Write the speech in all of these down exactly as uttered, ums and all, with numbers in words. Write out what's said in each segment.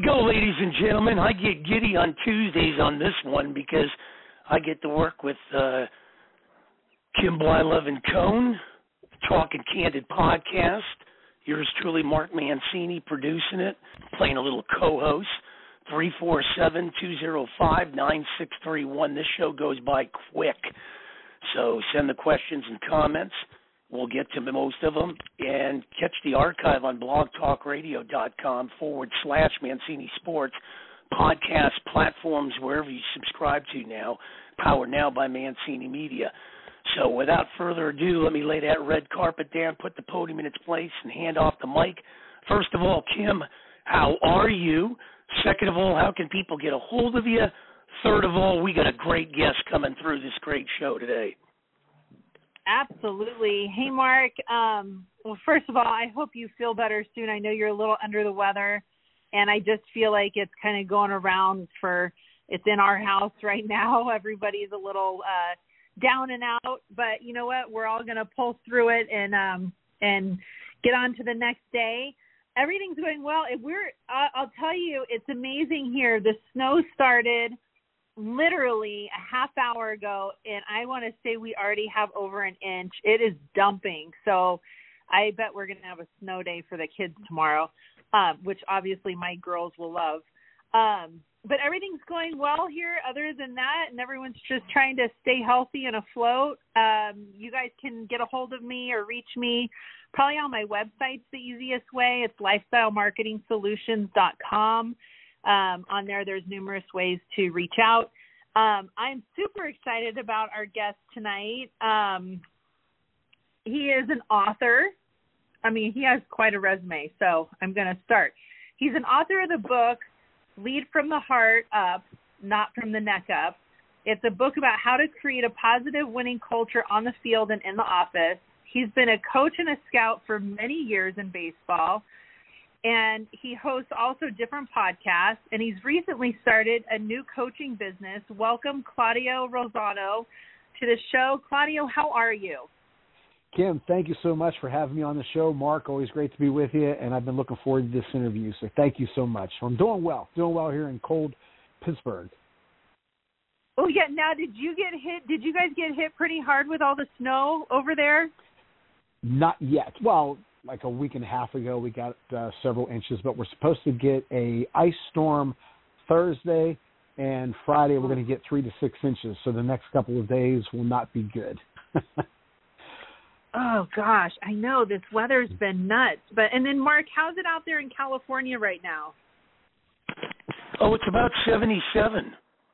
go, ladies and gentlemen. I get giddy on Tuesdays on this one because I get to work with uh, Kim Blylove and Cone, Talking Candid podcast. Yours truly, Mark Mancini, producing it, playing a little co-host. three four seven, two zero five, nine six three one. This show goes by quick, so send the questions and comments. We'll get to most of them, and catch the archive on blogtalkradio.com forward slash Mancini Sports. Podcast platforms, wherever you subscribe to now, powered now by Mancini Media. So without further ado, let me lay that red carpet down, put the podium in its place, and hand off the mic. First of all, Kim, how are you? Second of all, how can people get a hold of you? Third of all, we got a great guest coming through this great show today. Absolutely. Hey, Mark. Um, well, first of all, I hope you feel better soon. I know you're a little under the weather, and I just feel like it's kind of going around for it's in our house right now. Everybody's a little uh, down and out, but you know what? We're all going to pull through it and um, and get on to the next day. Everything's going well. If we're, uh, I'll tell you, it's amazing here. The snow started literally a half hour ago, and I want to say we already have over an inch. It is dumping, so I bet we're going to have a snow day for the kids tomorrow, um, which obviously my girls will love. Um, but everything's going well here other than that, and everyone's just trying to stay healthy and afloat. Um, you guys can get a hold of me or reach me probably on my website's the easiest way. It's lifestyle marketing solutions dot com. Um, on there, there's numerous ways to reach out. Um, I'm super excited about our guest tonight. Um, he is an author. I mean, he has quite a resume, so I'm going to start. He's an author of the book, Lead from the Heart Up, Not from the Neck Up. It's a book about how to create a positive winning culture on the field and in the office. He's been a coach and a scout for many years in baseball. And he hosts also different podcasts, and he's recently started a new coaching business. Welcome, Claudio Rosado, to the show. Claudio, how are you? Kim, thank you so much for having me on the show. Mark, always great to be with you, and I've been looking forward to this interview, so thank you so much. I'm doing well, doing well here in cold Pittsburgh. Oh, yeah. Now, did you get hit? Did you guys get hit pretty hard with all the snow over there? Not yet. Well, like a week and a half ago, we got uh, several inches, but we're supposed to get a ice storm Thursday, and Friday we're going to get three to six inches. So the next couple of days will not be good. Oh gosh, I know this weather's been nuts. But and then Mark, how's it out there in California right now? Oh, it's about seventy-seven.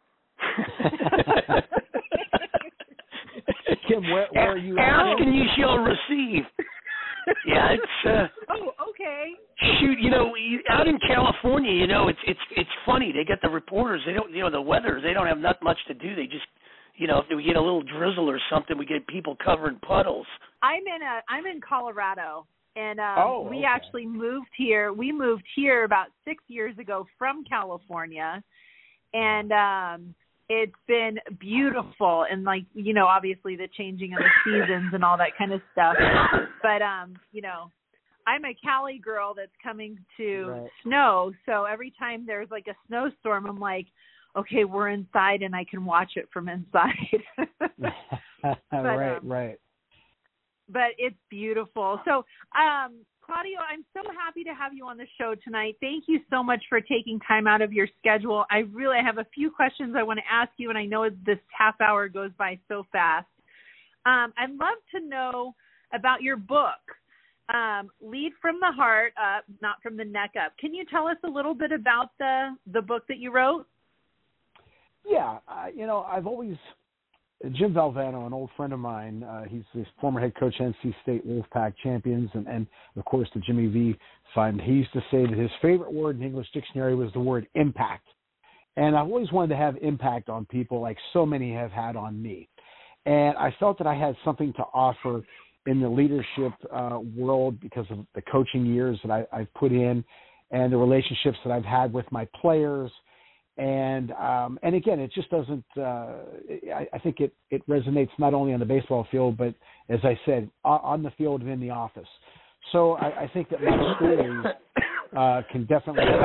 Kim, where, where are you? Ask and you shall receive. Yeah, it's. Uh, oh, okay. Shoot, you know, out in California, you know, it's it's it's funny. They get the reporters. They don't, you know, the weather. They don't have not much to do. They just, you know, if we get a little drizzle or something, we get people covering puddles. I'm in a I'm in Colorado, and um, oh, we okay. actually moved here. We moved here about six years ago from California, and um, it's been beautiful. And like, you know, obviously the changing of the seasons and all that kind of stuff. But um, you know, I'm a Cali girl that's coming to right. snow, so every time there's like a snowstorm, I'm like, okay, we're inside and I can watch it from inside. but, right, um, right. But it's beautiful. So, um, Claudio, I'm so happy to have you on the show tonight. Thank you so much for taking time out of your schedule. I really have a few questions I want to ask you, and I know this half hour goes by so fast. Um, I'd love to know about your book, um, Lead from the Heart Up, Not from the Neck Up. Can you tell us a little bit about the, the book that you wrote? Yeah, uh, you know, I've always Jim Valvano, an old friend of mine, uh, he's the former head coach of N C State Wolfpack champions, and, and of course the Jimmy V fund. He used to say that his favorite word in the English dictionary was the word impact. And I've always wanted to have impact on people like so many have had on me. And I felt that I had something to offer in the leadership uh, world because of the coaching years that I, I've put in and the relationships that I've had with my players. And um, and again, it just doesn't. Uh, I, I think it, it resonates not only on the baseball field, but as I said, on the field and in the office. So I, I think that my stories uh, can definitely help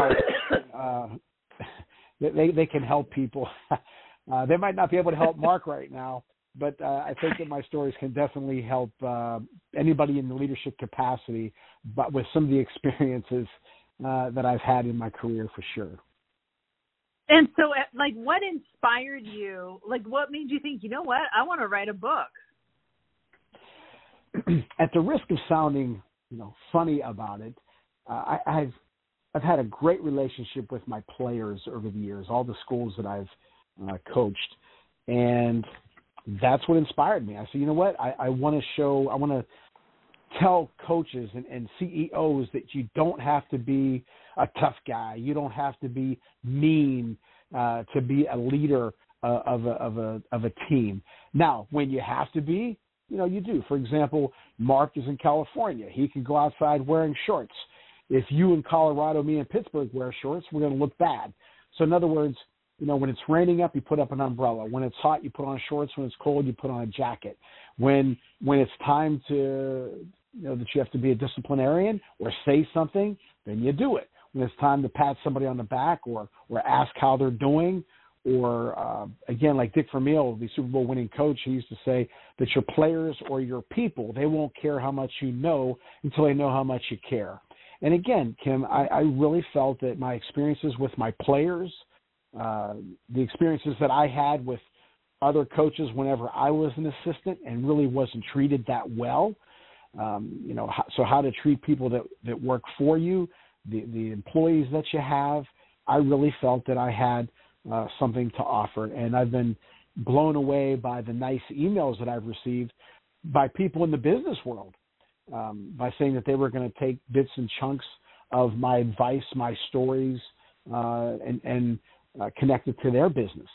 uh, they they can help people. Uh, they might not be able to help Mark right now, but uh, I think that my stories can definitely help uh, anybody in the leadership capacity, but with some of the experiences uh, that I've had in my career for sure. And so, like, what inspired you? Like, what made you think, you know what, I want to write a book? At the risk of sounding, you know, funny about it, uh, I, I've I've had a great relationship with my players over the years, all the schools that I've uh, coached, and that's what inspired me. I said, you know what, I, I want to show, I want to tell coaches and, and C E Os that you don't have to be a tough guy, you don't have to be mean uh, to be a leader uh, of a of a of a team. Now, when you have to be, you know, you do. For example, Mark is in California; he can go outside wearing shorts. If you in Colorado, me in Pittsburgh wear shorts, we're going to look bad. So in other words, you know, when it's raining up, you put up an umbrella. When it's hot, you put on shorts. When it's cold, you put on a jacket. When when it's time to, you know, that you have to be a disciplinarian or say something, then you do it. When it's time to pat somebody on the back or or ask how they're doing, or uh, again, like Dick Vermeil, the Super Bowl winning coach, he used to say that your players or your people, they won't care how much you know until they know how much you care. And again, Kim, I, I really felt that my experiences with my players, uh, the experiences that I had with other coaches whenever I was an assistant and really wasn't treated that well, um, you know, so how to treat people that, that work for you, the, the employees that you have, I really felt that I had uh, something to offer. And I've been blown away by the nice emails that I've received by people in the business world. Um, by saying that they were going to take bits and chunks of my advice, my stories, uh, and, and uh, connect it to their business.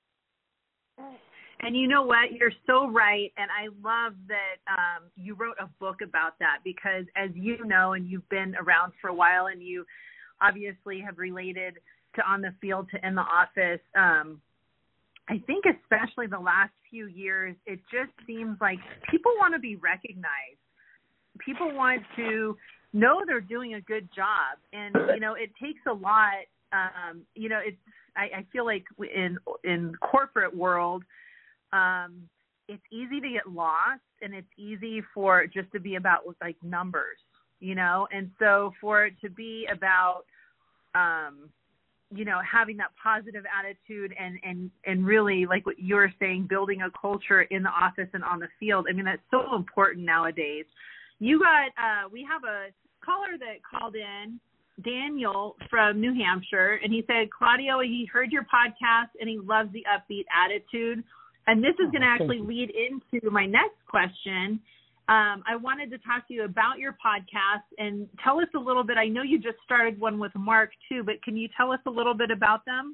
And you know what? You're so right. And I love that um, you wrote a book about that because, as you know, and you've been around for a while and you obviously have related to on the field to in the office, um, I think especially the last few years, it just seems like people want to be recognized. People want to know they're doing a good job. And, you know, it takes a lot. Um, you know, it's, I, I feel like in, in corporate world, um, it's easy to get lost and it's easy for it just to be about like numbers, you know? And so for it to be about, um, you know, having that positive attitude and, and, and really like what you were saying, building a culture in the office and on the field. I mean, that's so important nowadays. You got, uh, we have a caller that called in, Daniel from New Hampshire, and he said, Claudio, he heard your podcast and he loves the upbeat attitude. And this is oh, going to actually lead into my next question. Um, I wanted to talk to you about your podcast and tell us a little bit. I know you just started one with Mark too, but can you tell us a little bit about them?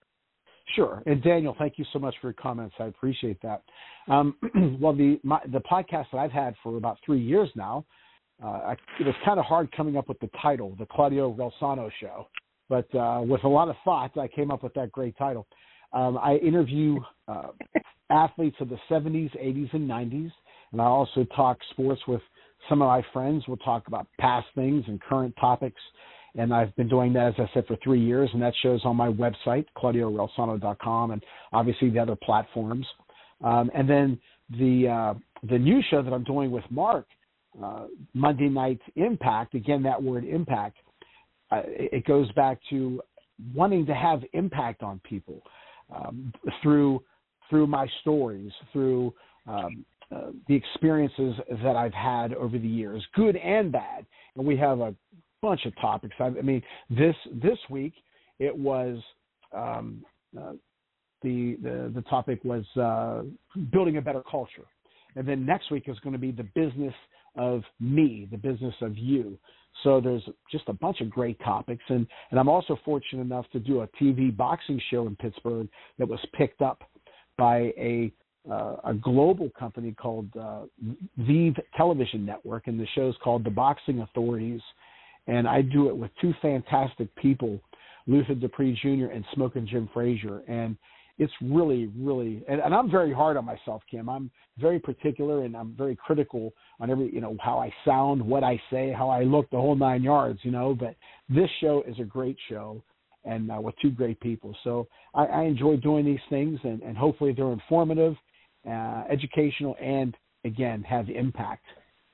Sure. And Daniel, thank you so much for your comments. I appreciate that. Um, well, the my, the podcast that I've had for about three years now, uh, I, it was kind of hard coming up with the title, the Claudio Relsano Show. But uh, with a lot of thought, I came up with that great title. Um, I interview uh, athletes of the seventies, eighties, and nineties, and I also talk sports with some of my friends. We'll talk about past things and current topics. And I've been doing that, as I said, for three years, and that shows on my website, claudio relsano dot com, and obviously the other platforms. Um, and then the uh, the new show that I'm doing with Mark, uh, Monday Night Impact, again, that word impact, uh, it goes back to wanting to have impact on people um, through through my stories, through um, uh, the experiences that I've had over the years, good and bad. And we have a bunch of topics. I, I mean, this this week it was um, uh, the, the the topic was uh, building a better culture, and then next week is going to be the business of me, the business of you. So there's just a bunch of great topics, and and I'm also fortunate enough to do a T V boxing show in Pittsburgh that was picked up by a uh, a global company called uh, Vive Television Network, and the show's called The Boxing Authorities. And I do it with two fantastic people, Luther Dupree Junior and Smokin' Jim Frazier. And it's really, really, and, and I'm very hard on myself, Kim. I'm very particular and I'm very critical on every, you know, how I sound, what I say, how I look, the whole nine yards, you know. But this show is a great show. and uh, with two great people. So I, I enjoy doing these things, and, and hopefully they're informative, uh, educational, and, again, have impact.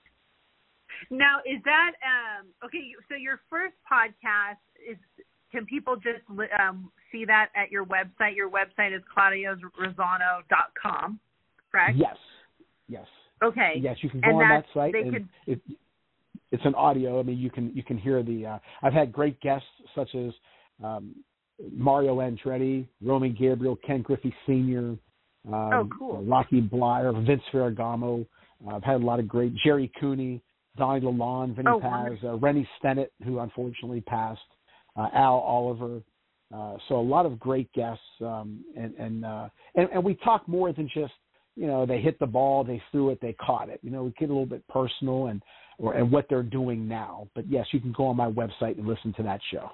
Now, is that um, okay? So your first podcast is. Can people just um, see that at your website? Your website is claudio rosano dot com, correct? Yes. Yes. Okay. Yes, you can go and on that site. They and could... it, it's an audio. I mean, you can you can hear the. Uh, I've had great guests such as um, Mario Andretti, Roman Gabriel, Ken Griffey Senior, um, oh, cool. Rocky Blyer, Vince Ferragamo. Uh, I've had a lot of great Jerry Cooney, Donnie Lalonde, Vinny oh, Paz, uh, Rennie Stennett, who unfortunately passed. Uh, Al Oliver, uh, so a lot of great guests, um, and and, uh, and and we talk more than just, you know, they hit the ball, they threw it, they caught it. You know, we get a little bit personal and or and what they're doing now. But yes, you can go on my website and listen to that show.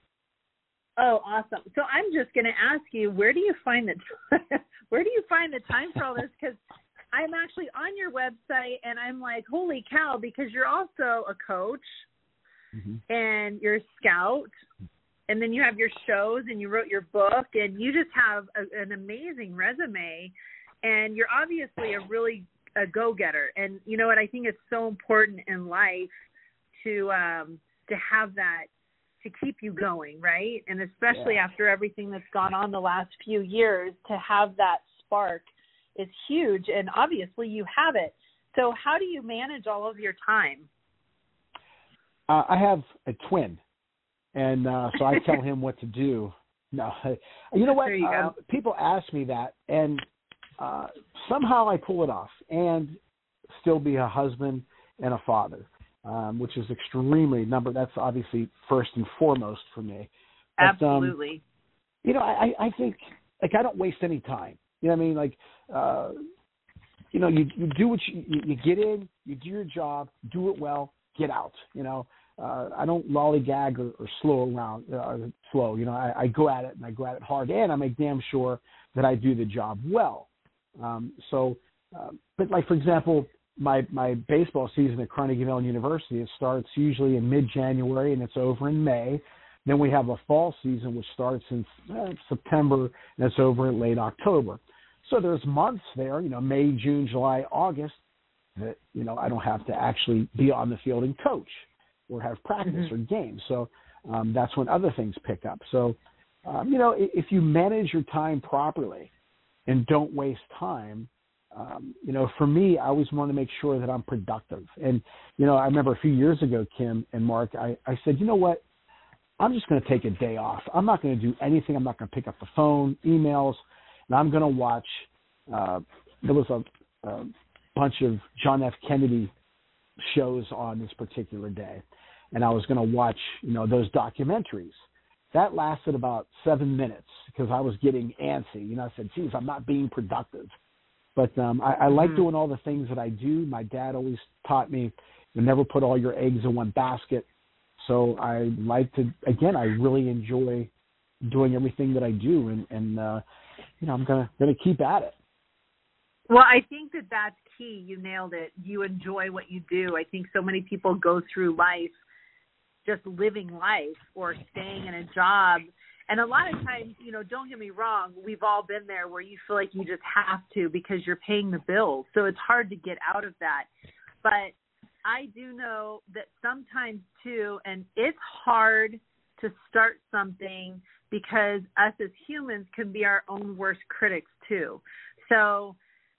Oh, awesome! So I'm just going to ask you, where do you find the where do you find the time for all this? Because I'm actually on your website, and I'm like, holy cow! Because you're also a coach. Mm-hmm. And you're a scout, and then you have your shows, and you wrote your book, and you just have a, an amazing resume, and you're obviously a really a go-getter. And you know what? I think it's so important in life to um, to have that, to keep you going, right? And especially yeah. after everything that's gone on the last few years, to have that spark is huge, and obviously you have it. So how do you manage all of your time? Uh, I have a twin, and uh, so I tell him what to do. No, you know what? There you uh, go. People ask me that, and uh, somehow I pull it off and still be a husband and a father, um, which is extremely number. That's obviously first and foremost for me. But, Absolutely. Um, you know, I, I think like I don't waste any time. You know what I mean? Like, uh, you know, you you do what you, you you get in, you do your job, do it well, get out. You know. Uh, I don't lollygag or, or slow around, uh, slow. You know, I, I go at it and I go at it hard, and I make damn sure that I do the job well. Um, so, uh, but like for example, my my baseball season at Carnegie Mellon University, it starts usually in mid-January and it's over in May. Then we have a fall season which starts in uh, September and it's over in late October. So there's months there, you know, May, June, July, August, that you know I don't have to actually be on the field and coach or have practice mm-hmm. or games. So um, that's when other things pick up. So, um, you know, if, if you manage your time properly and don't waste time, um, you know, for me, I always want to make sure that I'm productive. And, you know, I remember a few years ago, Kim and Mark, I, I said, you know what, I'm just going to take a day off. I'm not going to do anything. I'm not going to pick up the phone, emails, and I'm going to watch. Uh, there was a, a bunch of John F. Kennedy shows on this particular day, and I was going to watch, you know, those documentaries. That lasted about seven minutes because I was getting antsy. You know, I said, geez, I'm not being productive. But um, I, I like mm-hmm. doing all the things that I do. My dad always taught me to never put all your eggs in one basket. So I like to, again, I really enjoy doing everything that I do, and, and uh, you know, I'm gonna gonna keep at it. Well, I think that that's key. You nailed it. You enjoy what you do. I think so many people go through life just living life or staying in a job. And a lot of times, you know, don't get me wrong, we've all been there where you feel like you just have to because you're paying the bills. So it's hard to get out of that. But I do know that sometimes, too, and it's hard to start something because us as humans can be our own worst critics, too. So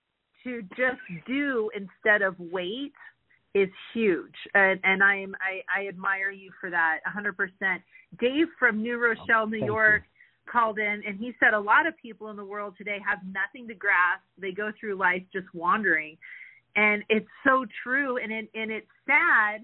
to just do instead of wait is huge. And, and I am I, I admire you for that one hundred percent. Dave from New Rochelle, New York, you. called in, and he said a lot of people in the world today have nothing to grasp. They go through life just wandering. And it's so true, and it, and it's sad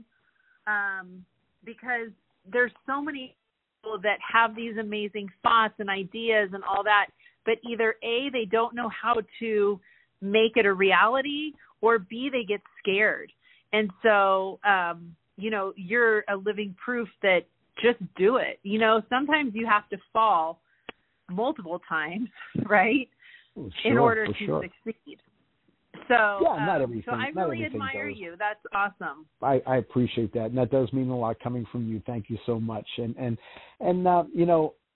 um, because there's so many people that have these amazing thoughts and ideas and all that, but either A, they don't know how to make it a reality, or B, they get scared. And so, um, you know, you're a living proof that just do it. You know, sometimes you have to fall multiple times, right, oh, sure, in order to sure. succeed. So, yeah, not um, everything. so I really admire goes. you. That's awesome. I, I appreciate that, and that does mean a lot coming from you. Thank you so much. And and and uh, you know,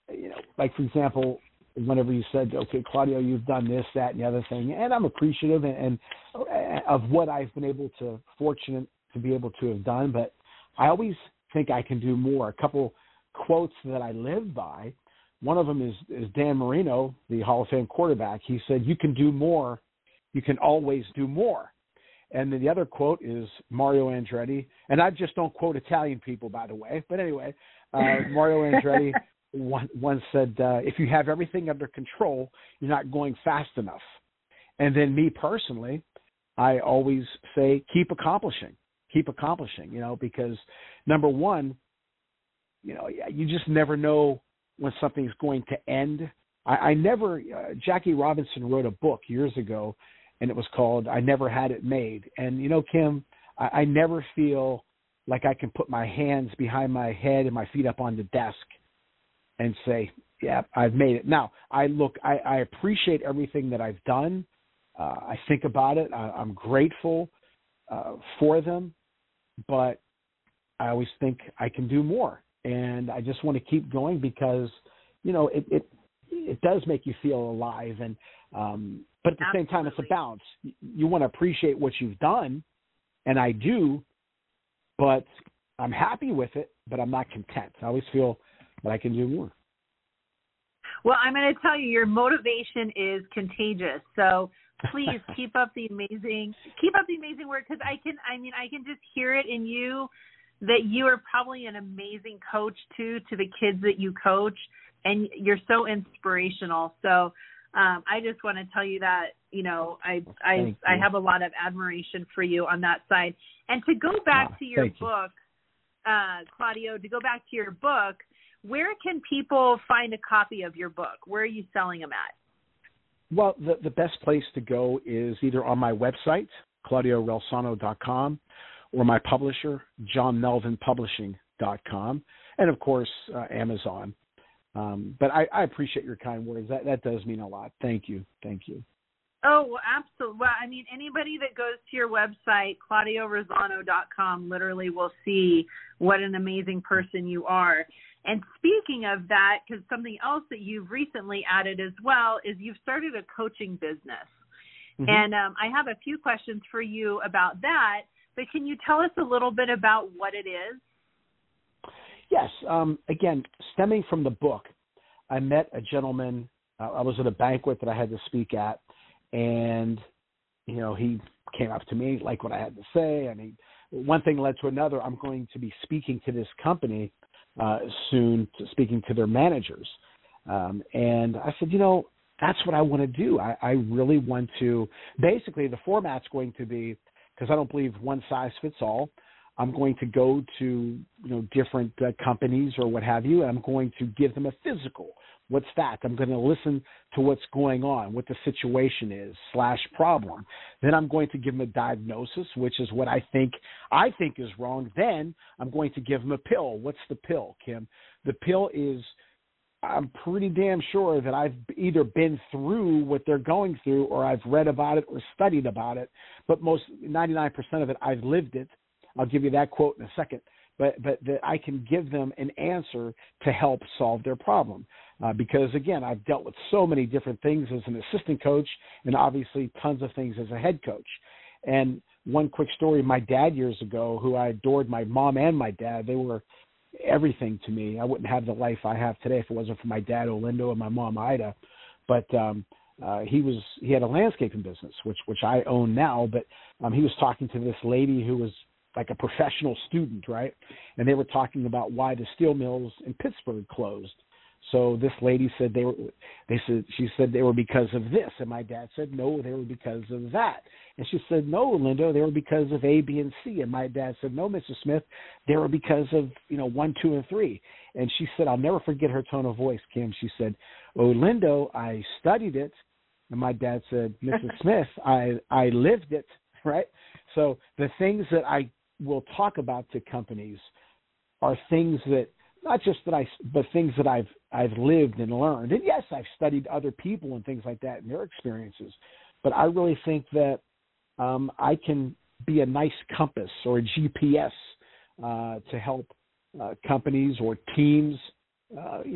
you know, like for example, whenever you said, okay, Claudio, you've done this, that, and the other thing, and I'm appreciative and, and of what I've been able to, fortunate to be able to have done, but I always think I can do more. A couple quotes that I live by. One of them is, is Dan Marino, the Hall of Fame quarterback. He said, you can do more. You can always do more. And then the other quote is Mario Andretti. And I just don't quote Italian people, by the way. But anyway, uh, Mario Andretti one, once said, uh, if you have everything under control, you're not going fast enough. And then me personally, I always say, keep accomplishing, keep accomplishing, you know, because number one, you know, you just never know when something's going to end. I, I never, uh, Jackie Robinson wrote a book years ago, and it was called I Never Had It Made. And, you know, Kim, I, I never feel like I can put my hands behind my head and my feet up on the desk and say, yeah, I've made it. Now, I look, I, I appreciate everything that I've done. Uh, I think about it. I, I'm grateful uh, for them, but I always think I can do more. And I just want to keep going because, you know, it, it, it does make you feel alive. And, um, but at the Absolutely. Same time, it's a balance. You want to appreciate what you've done, and I do, but I'm happy with it, but I'm not content. I always feel that I can do more. Well, I'm going to tell you, your motivation is contagious. So please keep up the amazing, keep up the amazing work. Cause I can, I mean, I can just hear it in you that you are probably an amazing coach too, to the kids that you coach, and you're so inspirational. So um, I just want to tell you that, you know, I, I, I have a lot of admiration for you on that side. And to go back oh, to your book, you. uh, Claudio, to go back to your book, where can people find a copy of your book? Where are you selling them at? Well, the, the best place to go is either on my website, claudio relsano dot com, or my publisher, john melvin publishing dot com, and, of course, uh, Amazon. Um, but I, I appreciate your kind words. That, that does mean a lot. Thank you. Thank you. Oh, well, absolutely. Well, I mean, anybody that goes to your website, claudio relsano dot com, literally will see what an amazing person you are. And speaking of that, because something else that you've recently added as well is you've started a coaching business. Mm-hmm. And um, I have a few questions for you about that, but can you tell us a little bit about what it is? Yes. Um, again, stemming from the book, I met a gentleman. Uh, I was at a banquet that I had to speak at, and, you know, he came up to me, liked what I had to say, and he, one thing led to another. I'm going to be speaking to this company uh, soon, to speaking to their managers. Um, and I said, you know, that's what I want to do. I, I really want to, basically the format's going to be, because I don't believe one size fits all, I'm going to go to, you know, different uh, companies or what have you, and I'm going to give them a physical. What's that? I'm going to listen to what's going on, what the situation is, slash problem. Then I'm going to give them a diagnosis, which is what I think I think is wrong. Then I'm going to give them a pill. What's the pill, Kim? The pill is, I'm pretty damn sure that I've either been through what they're going through, or I've read about it or studied about it. But most ninety-nine percent of it, I've lived it. I'll give you that quote in a second. But but that I can give them an answer to help solve their problem. Uh, because, again, I've dealt with so many different things as an assistant coach, and obviously tons of things as a head coach. And one quick story, my dad years ago, who I adored, my mom and my dad, they were everything to me. I wouldn't have the life I have today if it wasn't for my dad, Olindo, and my mom, Ida. But um, uh, he was he had a landscaping business, which which I own now. But um, he was talking to this lady who was like a professional student, right? And they were talking about why the steel mills in Pittsburgh closed. So this lady said they were, they said, she said they were because of this. And my dad said, no, they were because of that. And she said, no, Linda, they were because of A, B, and C. And my dad said, no, Missus Smith, they were because of, you know, one, two, and three. And she said, I'll never forget her tone of voice, Kim. She said, oh, Lindo, I studied it. And my dad said, Missus Smith, I, I lived it, right? So the things that I will talk about to companies are things that, not just that I, but things that I've I've lived and learned. And yes, I've studied other people and things like that and their experiences. But I really think that um, I can be a nice compass or a G P S uh, to help uh, companies or teams, uh, you know,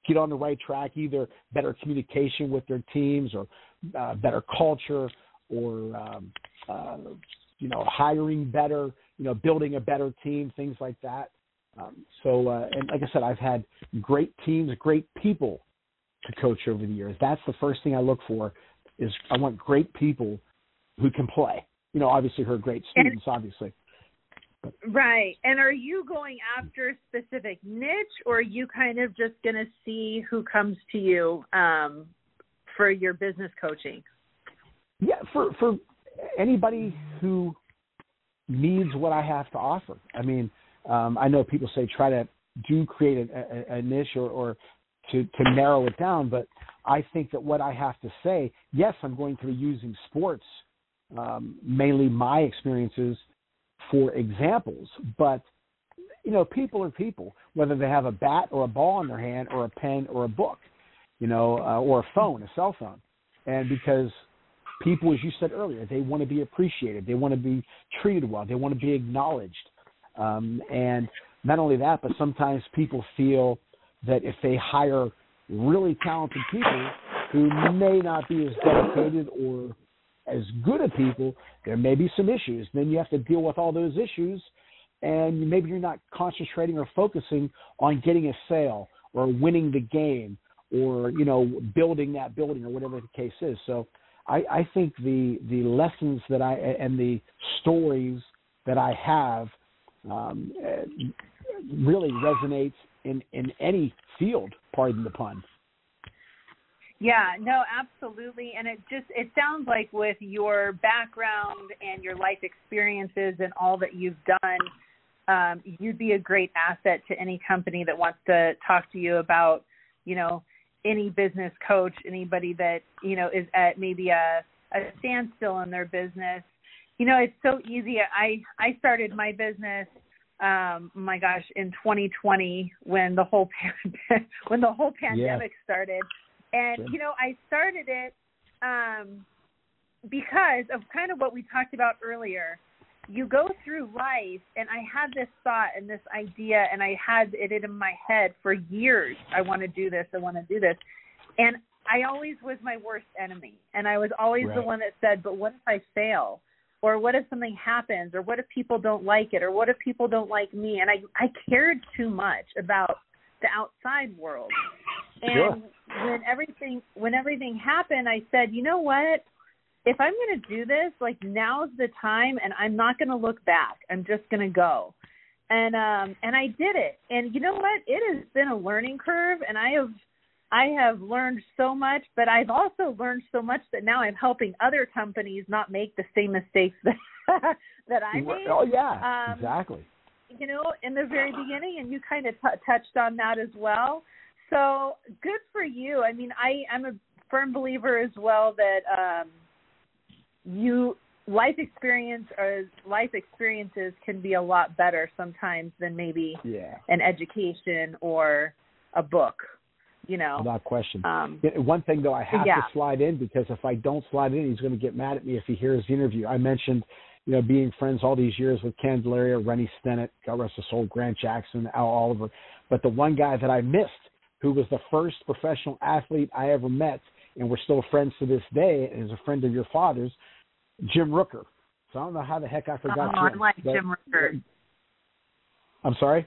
get on the right track, either better communication with their teams or uh, better culture or, um, uh, you know, hiring better, you know, building a better team, things like that. Um, so, uh, and like I said, I've had great teams, great people to coach over the years. That's the first thing I look for is I want great people who can play. You know, obviously her great students, and, obviously. But, right. And are you going after a specific niche, or are you kind of just going to see who comes to you um, for your business coaching? Yeah, for, for anybody who needs what I have to offer. I mean, um, I know people say try to do create a, a, a niche or, or to, to narrow it down, but I think that what I have to say, yes, I'm going to be using sports, um, mainly my experiences for examples, but, you know, people are people, whether they have a bat or a ball in their hand or a pen or a book, you know, uh, or a phone, a cell phone. And because people, as you said earlier, they want to be appreciated. They want to be treated well. They want to be acknowledged. Um, and not only that, but sometimes people feel that if they hire really talented people who may not be as dedicated or as good at people, there may be some issues. Then you have to deal with all those issues, and maybe you're not concentrating or focusing on getting a sale or winning the game or, you know, building that building or whatever the case is. So I, I think the the lessons that I and the stories that I have um, really resonates in, in any field, pardon the pun. Yeah, no, absolutely. And it just, it sounds like with your background and your life experiences and all that you've done, um, you'd be a great asset to any company that wants to talk to you about, you know, any business coach, anybody that, you know, is at maybe a, a standstill in their business. You know, it's so easy. I, I started my business, um, my gosh, in twenty twenty when the whole, pan- when the whole pandemic yeah. started. And, sure. you know, I started it um, because of kind of what we talked about earlier. You go through life, and I had this thought and this idea, and I had it in my head for years. I want to do this. I want to do this. And I always was my worst enemy. And I was always right. the one that said, but what if I fail? Or what if something happens? Or what if people don't like it? Or what if people don't like me? And I, I cared too much about the outside world. And sure. when everything when everything happened, I said, you know what? If I'm going to do this, like, now's the time, and I'm not going to look back. I'm just going to go. And um, and I did it. And you know what? It has been a learning curve, and I have I have learned so much, but I've also learned so much that now I'm helping other companies not make the same mistakes that that I made. Oh, yeah, um, exactly. You know, in the very beginning, and you kind of t- touched on that as well. So good for you. I mean, I, I'm a firm believer as well that um, you life experience or life experiences can be a lot better sometimes than maybe yeah. an education or a book. You know, without question. Um, One thing though, I have yeah. to slide in, because if I don't slide in, he's going to get mad at me if he hears the interview. I mentioned, you know, being friends all these years with Candelaria, Rennie Stennett, God rest his soul, Grant Jackson, Al Oliver, but the one guy that I missed, who was the first professional athlete I ever met, and we're still friends to this day, and is a friend of your father's, Jim Rooker. So I don't know how the heck I forgot oh, Jim. I like but, Jim Rooker. I'm sorry?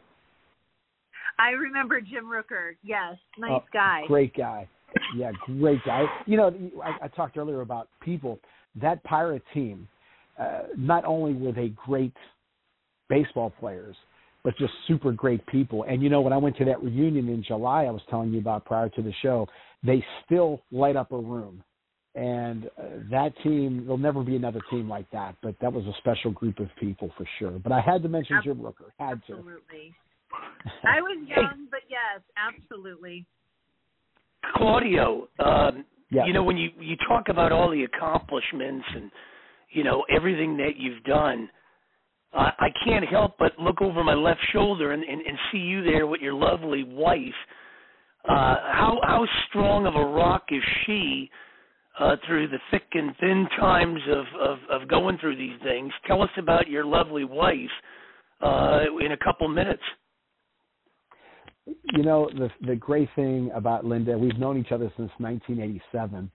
I remember Jim Rooker. Yes, nice oh, guy. Great guy. Yeah, great guy. You know, I, I talked earlier about people. That Pirate team, uh, not only were they great baseball players, but just super great people. And, you know, when I went to that reunion in July I was telling you about prior to the show, they still light up a room. And uh, that team, there'll never be another team like that, but that was a special group of people for sure. But I had to mention Jim Rooker. Had to. Absolutely. I was young, but yes, absolutely. Claudio, um, yeah. you know, when you, you talk about all the accomplishments and, you know, everything that you've done, Uh, I can't help but look over my left shoulder and, and, and see you there with your lovely wife. Uh, how how strong of a rock is she uh, through the thick and thin times of, of, of going through these things? Tell us about your lovely wife uh, in a couple minutes. you know, the the great thing about Linda, we've known each other since nineteen eighty-seven,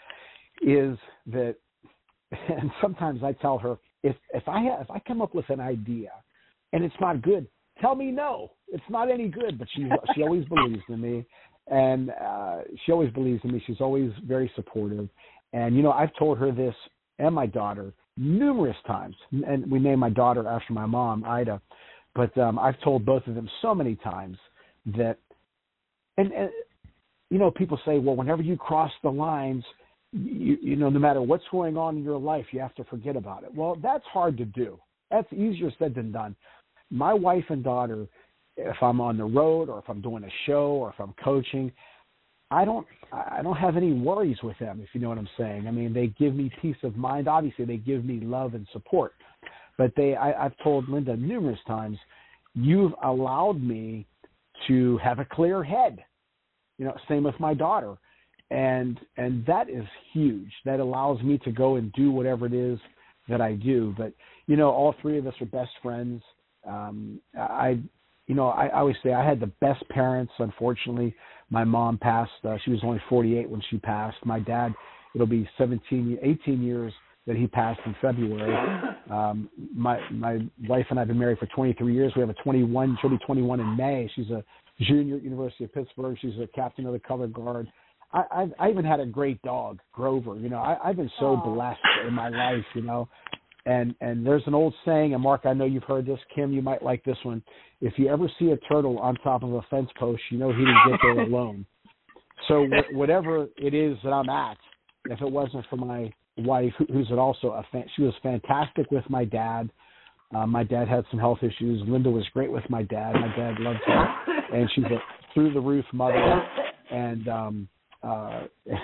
is that, and sometimes I tell her, if if I have, if I come up with an idea and it's not good, tell me no, it's not any good. But she she always believes in me, and uh, she always believes in me. She's always very supportive. And you know, I've told her this and my daughter numerous times, and we named my daughter after my mom, Ida. But um, I've told both of them so many times that, and, and you know, people say, well, whenever you cross the lines, you, you know, no matter what's going on in your life, you have to forget about it. Well, that's hard to do. That's easier said than done. My wife and daughter, if I'm on the road or if I'm doing a show or if I'm coaching, I don't I don't have any worries with them, if you know what I'm saying. I mean, they give me peace of mind. Obviously, they give me love and support. But they, I, I've told Linda numerous times, you've allowed me to have a clear head. You know, same with my daughter. And and that is huge. That allows me to go and do whatever it is that I do. But, you know, all three of us are best friends. Um, I, you know, I, I always say I had the best parents. Unfortunately, my mom passed. Uh, she was only forty-eight when she passed. My dad, it'll be seventeen, eighteen years that he passed in February. Um, my my wife and I have been married for twenty-three years. We have a twenty-one, she'll be twenty-one in May. She's a junior at University of Pittsburgh. She's a captain of the color guard. I, I've, I even had a great dog, Grover. You know, I, I've been so Aww. blessed in my life, you know. And and there's an old saying, and Mark, I know you've heard this. Kim, you might like this one. If you ever see a turtle on top of a fence post, you know he didn't get there alone. So wh- whatever it is that I'm at, if it wasn't for my wife, who, who's also a fan, she was fantastic with my dad. Uh, my dad had some health issues. Linda was great with my dad. My dad loved her, and she's a through-the-roof mother. And um, uh,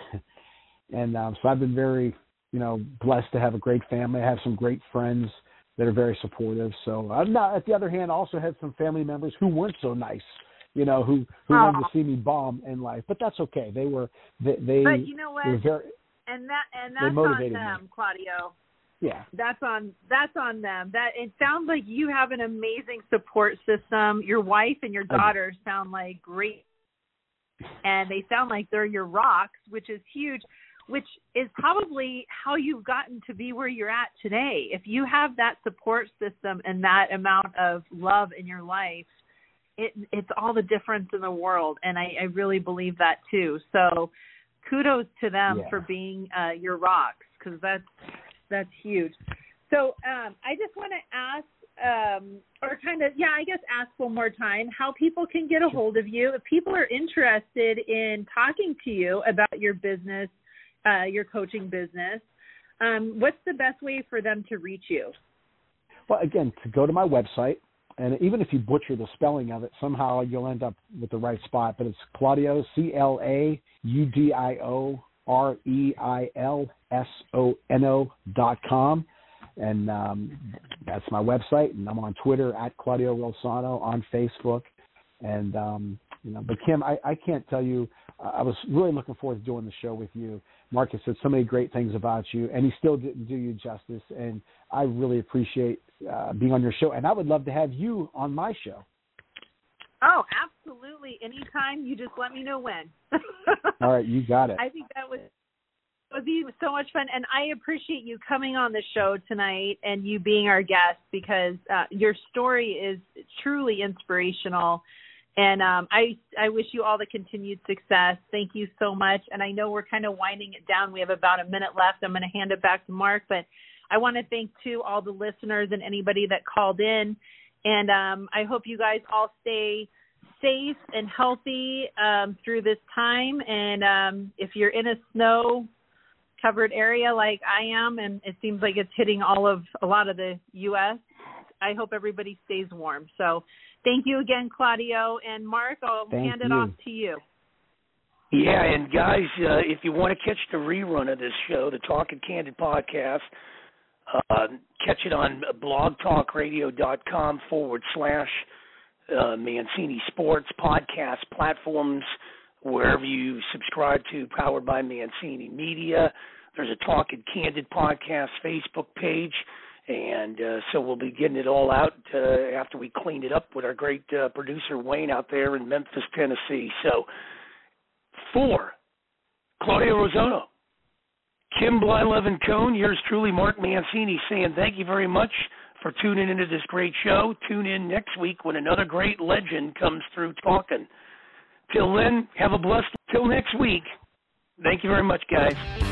and um, so I've been very, you know, blessed to have a great family. I have some great friends that are very supportive. So I'm not. At the other hand, I also had some family members who weren't so nice, you know, who who oh. wanted to see me bomb in life. But that's okay. They were they. they but you know what? were very, and that and they that's motivated on them, me. Claudio. Yeah. That's on that's on them. That it sounds like you have an amazing support system. Your wife and your daughter sound like great, and they sound like they're your rocks, which is huge. Which is probably how you've gotten to be where you're at today. If you have that support system and that amount of love in your life, it, it's all the difference in the world. And I, I really believe that too. So kudos to them yeah. for being uh, your rocks, because that's, that's huge. So um, I just want to ask, um, or kind of, yeah, I guess ask one more time how people can get a hold of you. If people are interested in talking to you about your business, Uh, your coaching business, um, what's the best way for them to reach you? Well, again, to go to my website, and even if you butcher the spelling of it, somehow you'll end up with the right spot. But it's Claudio, C L A U D I O R E I L S O N O dot com. And um, that's my website. And I'm on Twitter at Claudio Rosano, on Facebook. And, um, you know, but Kim, I, I can't tell you, uh, I was really looking forward to doing the show with you. Marcus said so many great things about you, and he still didn't do you justice. And I really appreciate uh, being on your show. And I would love to have you on my show. Oh, absolutely. Anytime. You just let me know when. All right. You got it. I think that was, would be so much fun. And I appreciate you coming on the show tonight and you being our guest, because uh, your story is truly inspirational. And um, I I wish you all the continued success. Thank you so much. And I know we're kind of winding it down. We have about a minute left. I'm going to hand it back to Mark. But I want to thank, too, all the listeners and anybody that called in. And um, I hope you guys all stay safe and healthy um, through this time. And um, if you're in a snow-covered area like I am, and it seems like it's hitting all of a lot of the U S, I hope everybody stays warm. So thank you again, Claudio. And Mark, I'll Thank hand it you. off to you. Yeah, and guys, uh, if you want to catch the rerun of this show, the Talking Candid podcast, uh, catch it on blogtalkradio.com forward slash uh, Mancini Sports podcast platforms, wherever you subscribe to, powered by Mancini Media. There's a Talking Candid podcast Facebook page. And uh, so we'll be getting it all out uh, after we clean it up with our great uh, producer Wayne out there in Memphis, Tennessee. So for Claudio Rosono, Kim Blyleven-Cohn, yours truly, Mark Mancini, saying thank you very much for tuning into this great show. Tune in next week when another great legend comes through talking. Till then, have a blessed, till next week. Thank you very much, guys.